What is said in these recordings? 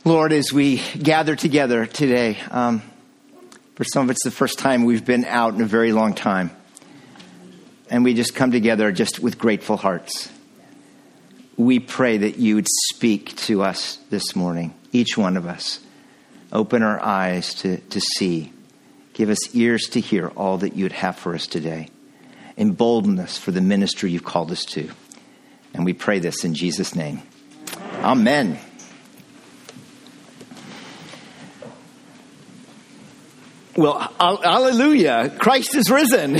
Lord, as we gather together today, for some of it's the first time we've been out in a very long time. And we just come together just with grateful hearts. We pray that you would speak to us this morning, each one of us. Open our eyes to see. Give us ears to hear all that you would have for us today. Embolden us for the ministry you've called us to. And we pray this in Jesus' name. Amen. Well, hallelujah. Christ is risen.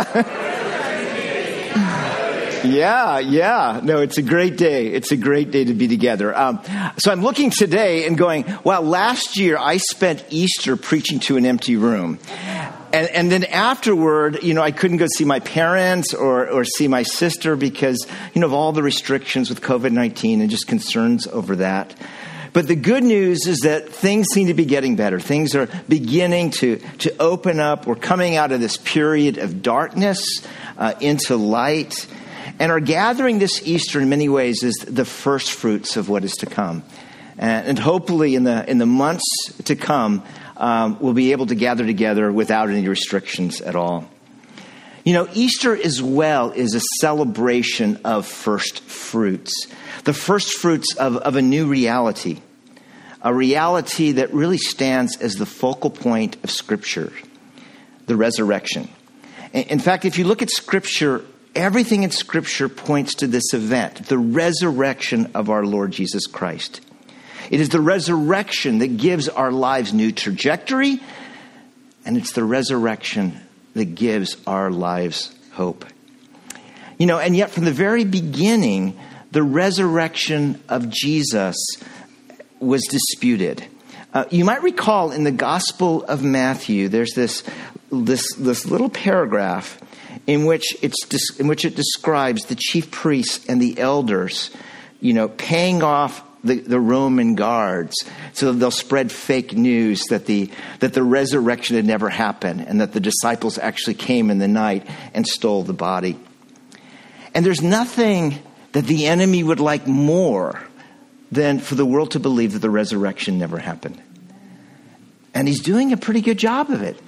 Yeah. No, it's a great day. It's a great day to be together. So I'm looking today and going, wow, last year I spent Easter preaching to an empty room. And then afterward, I couldn't go see my parents or see my sister because, of all the restrictions with COVID-19 and just concerns over that. But the good news is that things seem to be getting better. Things are beginning to open up. We're coming out of this period of darkness into light. And our gathering this Easter in many ways is the first fruits of what is to come. And hopefully in the months to come, we'll be able to gather together without any restrictions at all. Easter as well is a celebration of first fruits. The first fruits of a new reality. A reality that really stands as the focal point of Scripture. The resurrection. In fact, if you look at Scripture, everything in Scripture points to this event. The resurrection of our Lord Jesus Christ. It is the resurrection that gives our lives new trajectory. And it's the resurrection that gives our lives hope. And yet from the very beginning, the resurrection of Jesus was disputed. You might recall in the Gospel of Matthew, there's this little paragraph in which it describes the chief priests and the elders, paying off the Roman guards so that they'll spread fake news that the resurrection had never happened and that the disciples actually came in the night and stole the body. And there's nothing that the enemy would like more than for the world to believe that the resurrection never happened. And he's doing a pretty good job of it.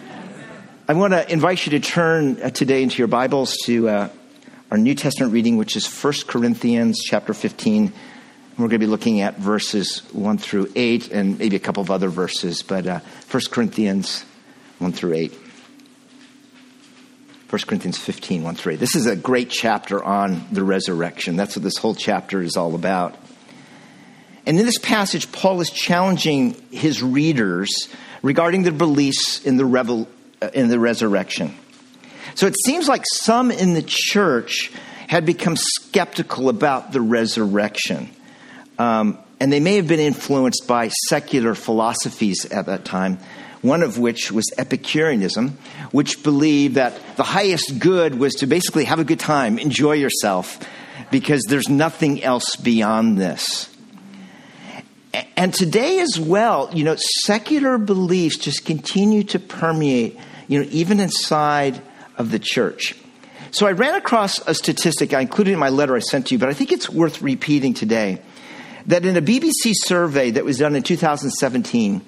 I want to invite you to turn today into your Bibles to our New Testament reading, which is 1 Corinthians chapter 15. And we're going to be looking at verses 1 through 8 and maybe a couple of other verses, but 1 Corinthians 1 through 8. 1 Corinthians 15, 1 through 8. This is a great chapter on the resurrection. That's what this whole chapter is all about. And in this passage, Paul is challenging his readers regarding their beliefs in the resurrection. So it seems like some in the church had become skeptical about the resurrection. And they may have been influenced by secular philosophies at that time, one of which was Epicureanism, which believed that the highest good was to basically have a good time, enjoy yourself, because there's nothing else beyond this. And today as well, secular beliefs just continue to permeate, even inside of the church. So I ran across a statistic I included in my letter I sent to you, but I think it's worth repeating today, that in a BBC survey that was done in 2017,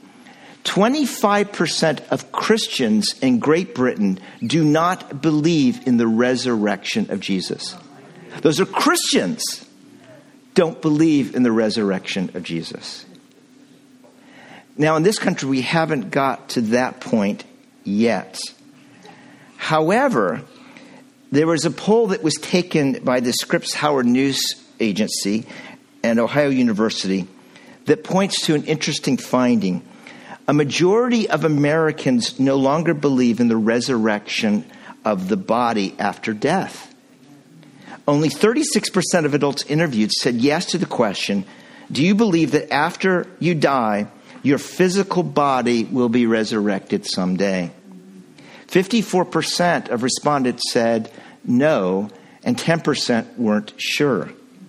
25% of Christians in Great Britain do not believe in the resurrection of Jesus. Those are Christians. Don't believe in the resurrection of Jesus. Now, in this country, we haven't got to that point yet. However, there was a poll that was taken by the Scripps Howard News Agency and Ohio University that points to an interesting finding. A majority of Americans no longer believe in the resurrection of the body after death. Only 36% of adults interviewed said yes to the question, do you believe that after you die, your physical body will be resurrected someday? 54% of respondents said no, and 10% weren't sure.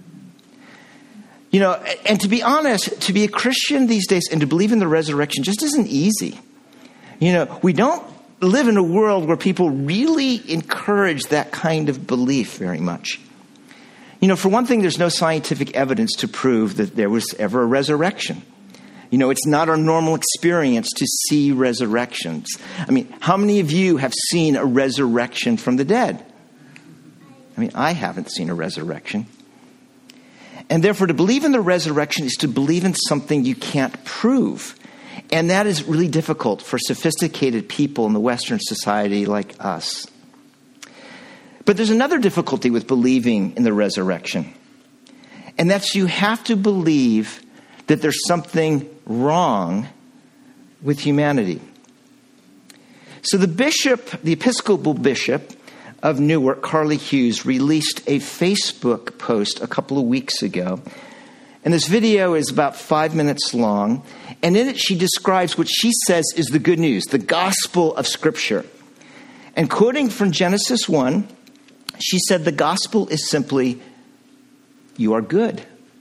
And to be honest, to be a Christian these days and to believe in the resurrection just isn't easy. We don't live in a world where people really encourage that kind of belief very much. For one thing, there's no scientific evidence to prove that there was ever a resurrection. You know, it's not our normal experience to see resurrections. I mean, how many of you have seen a resurrection from the dead? I mean, I haven't seen a resurrection. And therefore, to believe in the resurrection is to believe in something you can't prove. And that is really difficult for sophisticated people in the Western society like us. But there's another difficulty with believing in the resurrection. And that's you have to believe that there's something wrong with humanity. So the Episcopal Bishop of Newark, Carly Hughes, released a Facebook post a couple of weeks ago. And this video is about 5 minutes long. And in it, she describes what she says is the good news, the gospel of Scripture. And quoting from Genesis 1, she said, the gospel is simply, you are good.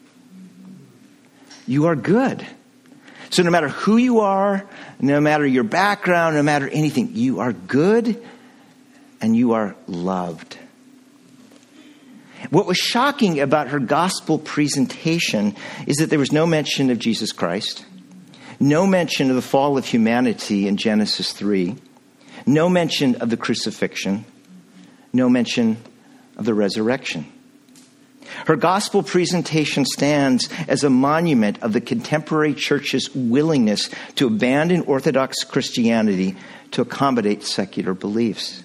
You are good. So no matter who you are, no matter your background, no matter anything, you are good and you are loved. What was shocking about her gospel presentation is that there was no mention of Jesus Christ, no mention of the fall of humanity in Genesis 3, no mention of the crucifixion, no mention of the resurrection. Her gospel presentation stands as a monument of the contemporary church's willingness to abandon Orthodox Christianity to accommodate secular beliefs.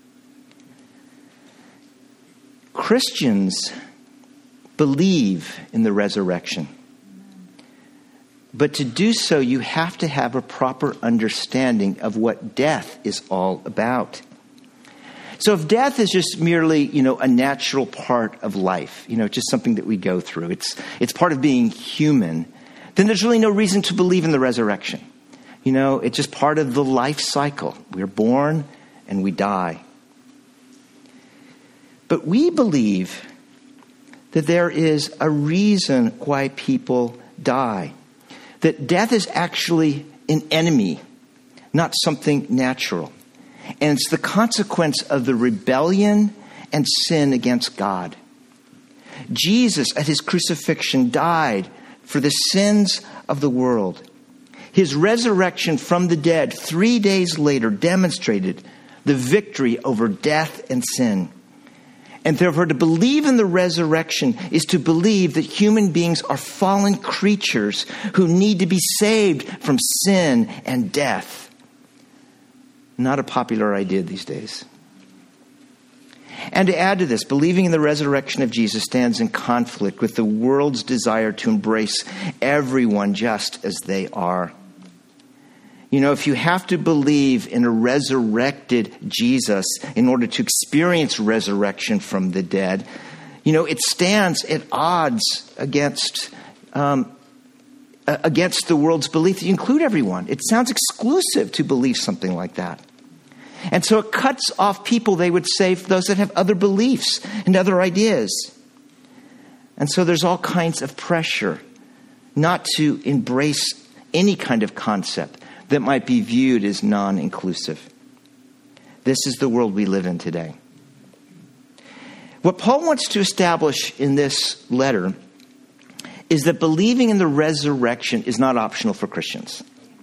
Christians believe in the resurrection. But to do so, you have to have a proper understanding of what death is all about. So if death is just merely, a natural part of life, just something that we go through, it's part of being human, then there's really no reason to believe in the resurrection. It's just part of the life cycle. We're born and we die. But we believe that there is a reason why people die. That death is actually an enemy, not something natural. And it's the consequence of the rebellion and sin against God. Jesus, at his crucifixion, died for the sins of the world. His resurrection from the dead 3 days later demonstrated the victory over death and sin. And therefore, to believe in the resurrection is to believe that human beings are fallen creatures who need to be saved from sin and death. Not a popular idea these days. And to add to this, believing in the resurrection of Jesus stands in conflict with the world's desire to embrace everyone just as they are. If you have to believe in a resurrected Jesus in order to experience resurrection from the dead, it stands at odds against the world's belief that you include everyone. It sounds exclusive to believe something like that. And so it cuts off people, they would say, those that have other beliefs and other ideas. And so there's all kinds of pressure not to embrace any kind of concept that might be viewed as non-inclusive. This is the world we live in today. What Paul wants to establish in this letter is that believing in the resurrection is not optional for Christians.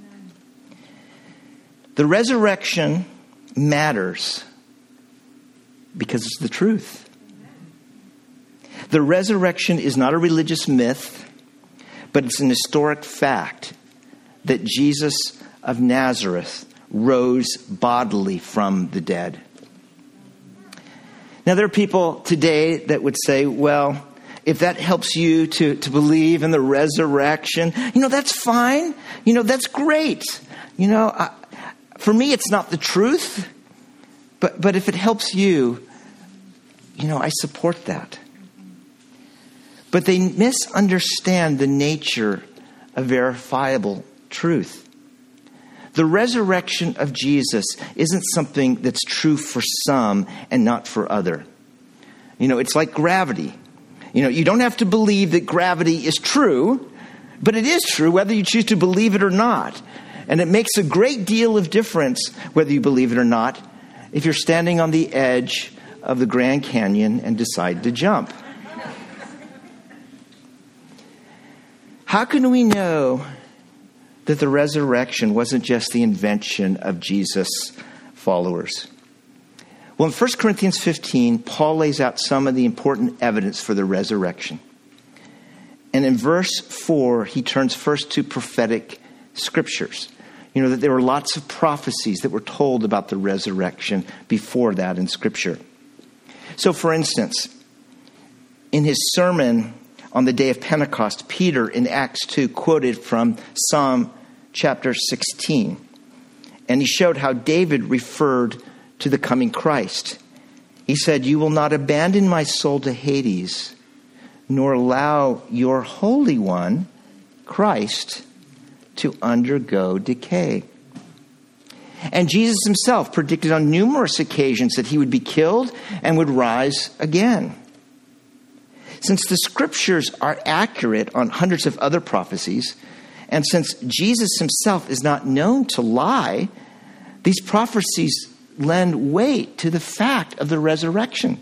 The resurrection matters because it's the truth. The resurrection is not a religious myth, but it's an historic fact that Jesus of Nazareth rose bodily from the dead. Now, there are people today that would say, well, if that helps you to believe in the resurrection, that's fine. That's great. For me, it's not the truth. But if it helps you, I support that. But they misunderstand the nature of verifiable truth. The resurrection of Jesus isn't something that's true for some and not for other. It's like gravity. You don't have to believe that gravity is true, but it is true whether you choose to believe it or not. And it makes a great deal of difference whether you believe it or not if you're standing on the edge of the Grand Canyon and decide to jump. How can we know that the resurrection wasn't just the invention of Jesus' followers. Well, in 1 Corinthians 15, Paul lays out some of the important evidence for the resurrection. And in verse 4, he turns first to prophetic scriptures. You know, that there were lots of prophecies that were told about the resurrection before that in Scripture. So, for instance, in his sermon on the day of Pentecost, Peter in Acts 2 quoted from Psalm chapter 16. And he showed how David referred to the coming Christ. He said, "You will not abandon my soul to Hades, nor allow your Holy One, Christ, to undergo decay." And Jesus himself predicted on numerous occasions that he would be killed and would rise again. Since the scriptures are accurate on hundreds of other prophecies, and since Jesus himself is not known to lie, these prophecies lend weight to the fact of the resurrection.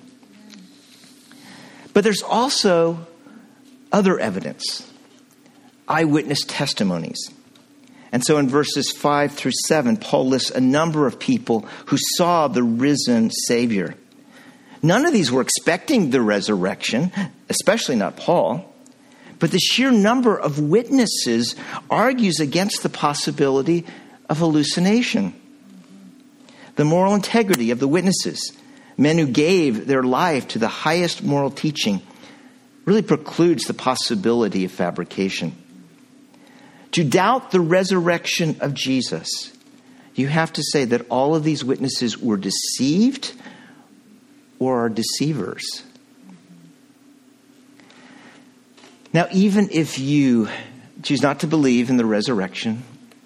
But there's also other evidence, eyewitness testimonies. And so in verses 5 through 7, Paul lists a number of people who saw the risen Savior. None of these were expecting the resurrection, especially not Paul. But the sheer number of witnesses argues against the possibility of hallucination. The moral integrity of the witnesses, men who gave their life to the highest moral teaching, really precludes the possibility of fabrication. To doubt the resurrection of Jesus, you have to say that all of these witnesses were deceived or are deceivers. Now, even if you choose not to believe in the resurrection,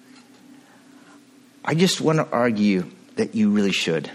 I just want to argue that you really should.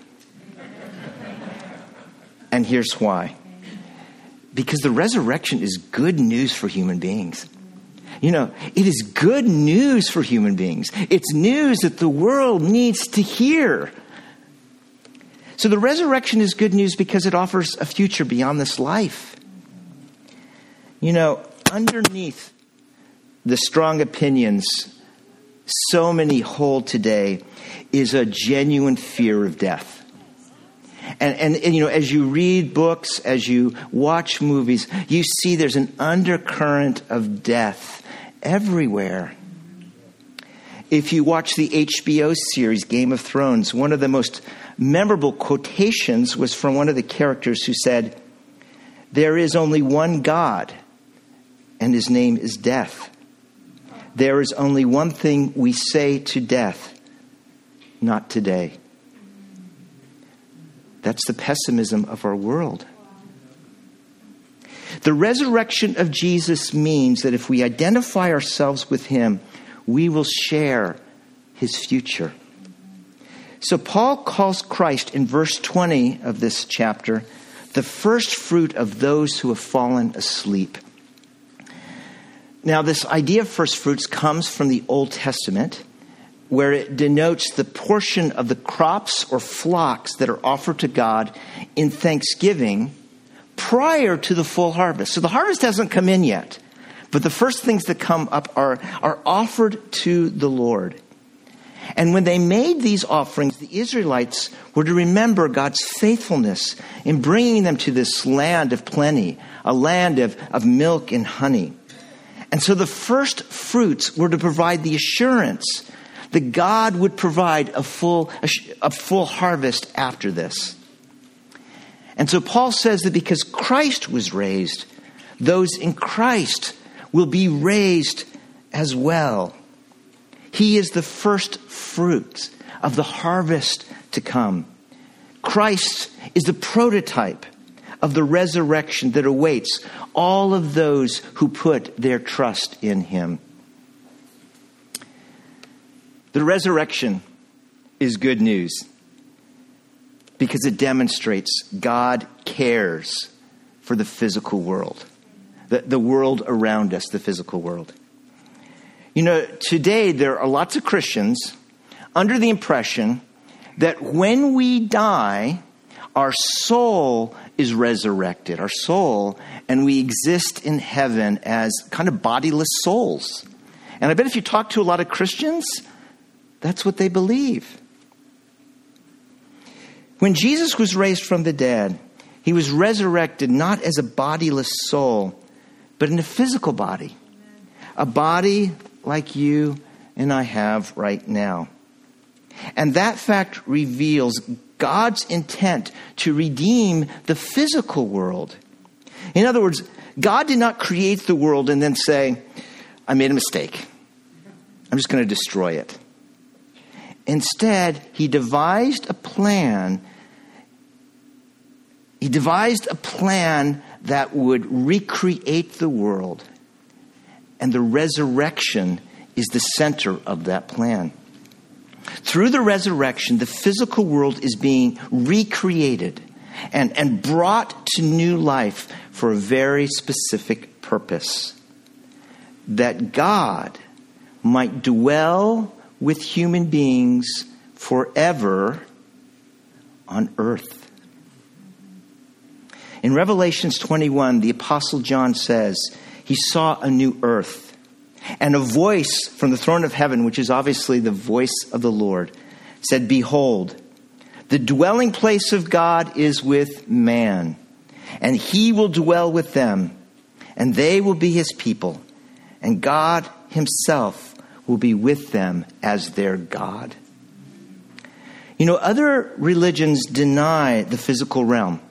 And here's why. Because the resurrection is good news for human beings. You know, it is good news for human beings. It's news that the world needs to hear. So the resurrection is good news because it offers a future beyond this life. You know, underneath the strong opinions so many hold today is a genuine fear of death. And you know, as you read books, as you watch movies, you see there's an undercurrent of death everywhere. If you watch the HBO series Game of Thrones, one of the most memorable quotations was from one of the characters who said, "There is only one God, and his name is death. There is only one thing we say to death, not today." That's the pessimism of our world. The resurrection of Jesus means that if we identify ourselves with him, we will share his future. So Paul calls Christ in verse 20 of this chapter the first fruit of those who have fallen asleep. Now, this idea of first fruits comes from the Old Testament, where it denotes the portion of the crops or flocks that are offered to God in thanksgiving prior to the full harvest. So the harvest hasn't come in yet, but the first things that come up are offered to the Lord. And when they made these offerings, the Israelites were to remember God's faithfulness in bringing them to this land of plenty, a land of milk and honey. And so the first fruits were to provide the assurance that God would provide a full harvest after this. And so Paul says that because Christ was raised, those in Christ will be raised as well. He is the first fruits of the harvest to come. Christ is the prototype of the resurrection that awaits all of those who put their trust in him. The resurrection is good news because it demonstrates God cares for the physical world, the world around us, the physical world. You know, today there are lots of Christians under the impression that when we die, our soul is resurrected, our soul, and we exist in heaven as kind of bodiless souls. And I bet if you talk to a lot of Christians, that's what they believe. When Jesus was raised from the dead, he was resurrected not as a bodiless soul, but in a physical body. A body like you and I have right now. And that fact reveals God's intent to redeem the physical world. In other words, God did not create the world and then say, I made a mistake. I'm just going to destroy it. Instead, he devised a plan. He devised a plan that would recreate the world. And the resurrection is the center of that plan. Through the resurrection, the physical world is being recreated and brought to new life for a very specific purpose. That God might dwell with human beings forever on earth. In Revelations 21, the Apostle John says he saw a new earth. And a voice from the throne of heaven, which is obviously the voice of the Lord, said, Behold, the dwelling place of God is with man, and he will dwell with them, and they will be his people, and God himself will be with them as their God. You know, other religions deny the physical realm.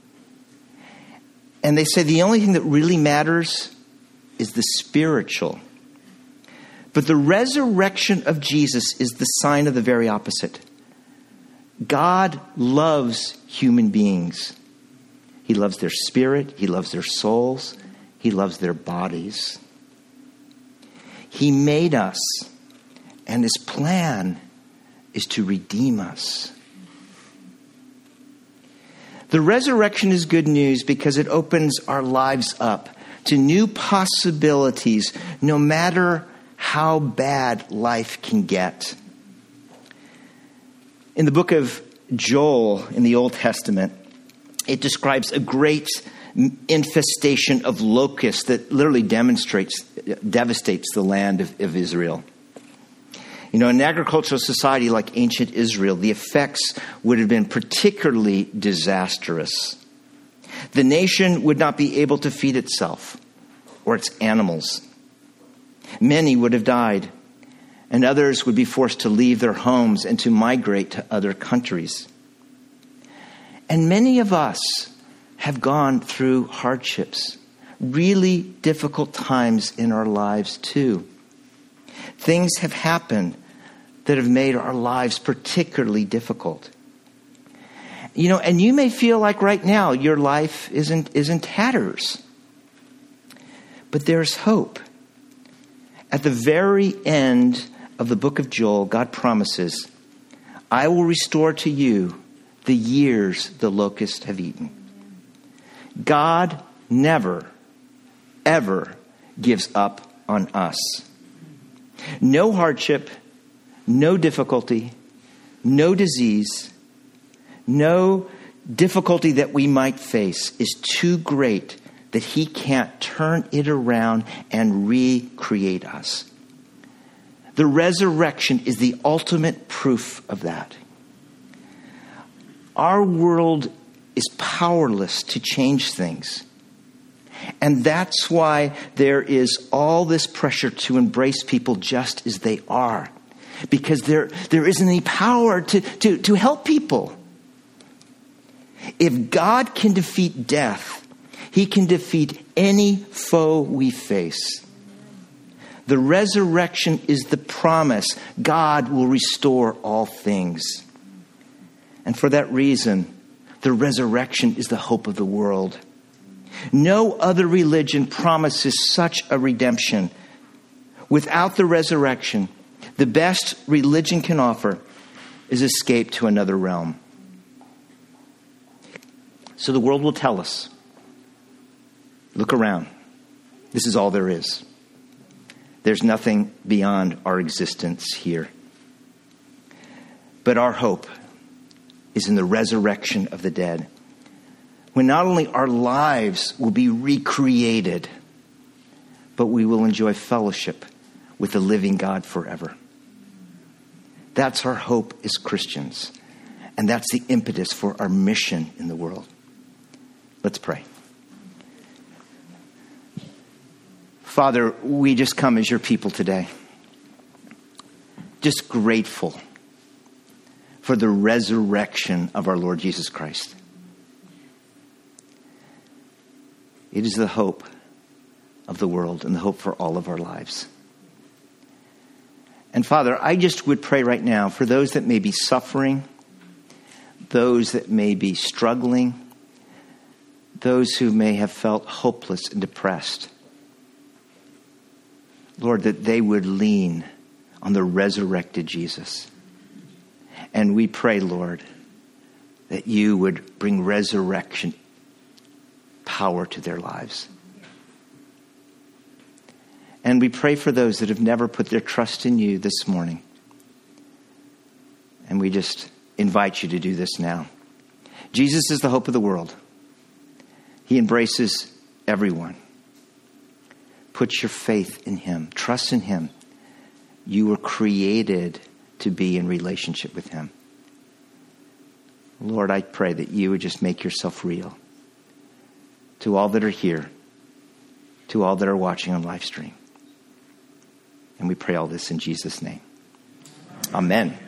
And they say the only thing that really matters is the spiritual. But the resurrection of Jesus is the sign of the very opposite. God loves human beings. He loves their spirit. He loves their souls. He loves their bodies. He made us, and his plan is to redeem us. The resurrection is good news because it opens our lives up to new possibilities, no matter how bad life can get. In the book of Joel in the Old Testament, it describes a great infestation of locusts that literally devastates the land of Israel. You know, in an agricultural society like ancient Israel, the effects would have been particularly disastrous. The nation would not be able to feed itself or its animals. Many would have died, and others would be forced to leave their homes and to migrate to other countries. And many of us have gone through hardships, really difficult times in our lives too. Things have happened that have made our lives particularly difficult. You know, and you may feel like right now your life is in tatters. But there's hope. At the very end of the book of Joel, God promises, I will restore to you the years the locusts have eaten. God never, ever gives up on us. No hardship, no difficulty, no disease, no difficulty that we might face is too great that he can't turn it around and recreate us. The resurrection is the ultimate proof of that. Our world is powerless to change things. And that's why there is all this pressure to embrace people just as they are. Because there isn't any power to help people. If God can defeat death, he can defeat any foe we face. The resurrection is the promise. God will restore all things. And for that reason, the resurrection is the hope of the world. No other religion promises such a redemption. Without the resurrection, the best religion can offer is escape to another realm. So the world will tell us, look around. This is all there is. There's nothing beyond our existence here. But our hope is in the resurrection of the dead, when not only our lives will be recreated, but we will enjoy fellowship with the living God forever. That's our hope as Christians. And that's the impetus for our mission in the world. Let's pray. Father, we just come as your people today. Just grateful for the resurrection of our Lord Jesus Christ. It is the hope of the world and the hope for all of our lives. And Father, I just would pray right now for those that may be suffering, those that may be struggling, those who may have felt hopeless and depressed. Lord, that they would lean on the resurrected Jesus. And we pray, Lord, that you would bring resurrection power to their lives. And we pray for those that have never put their trust in you this morning. And we just invite you to do this now. Jesus is the hope of the world. He embraces everyone. Put your faith in him. Trust in him. You were created to be in relationship with him. Lord, I pray that you would just make yourself real to all that are here, to all that are watching on live stream. And we pray all this in Jesus' name. Amen.